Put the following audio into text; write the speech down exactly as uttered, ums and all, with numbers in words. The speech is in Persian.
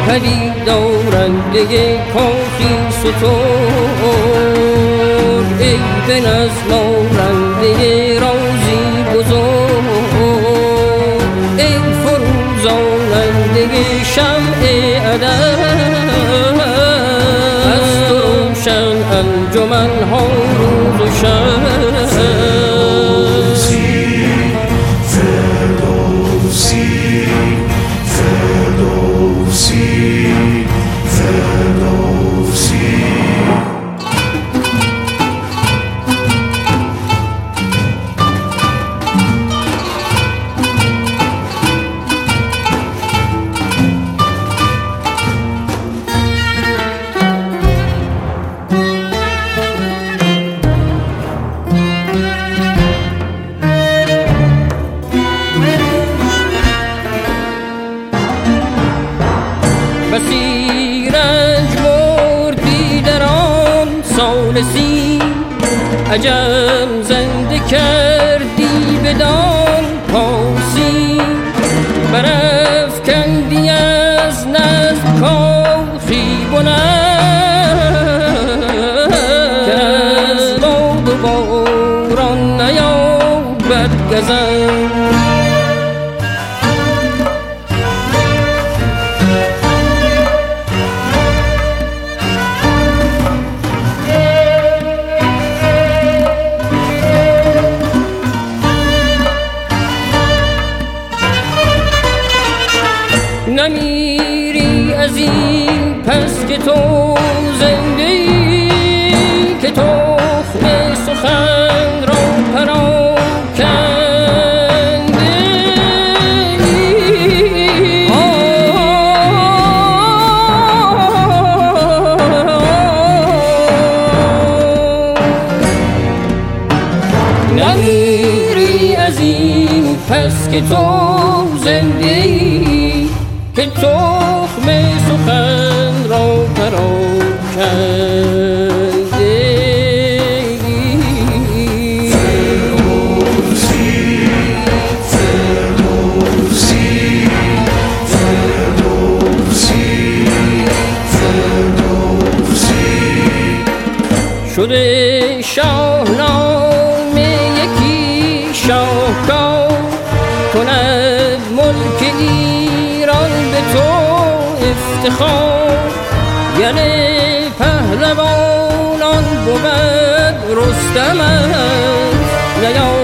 پدید آرنده کاخی ستور، ای به نظم آرنده رازی بزرگ، ای فروزاننده شمع ادب، از تو روشن انجمن ها روز و شب. بسی رنج مردی در آن سال سی، عجم زنده کردی بدان پاسی، برافکندی از نزد کاخی بلند، که از باد و باران نیابد گزند. نمیری از این پس که تو زنده ای، که تخم سخن را پراکنده ای. نمیری از این پس که تو زنده ای، که تخم سخن را پراکنده ای. فردوسی فردوسی فردوسی فردوسی شده شاهنامه یکی شاهکار، کند ملک ایران به تو افتخار. یعنی پهلوانان بود رستم است،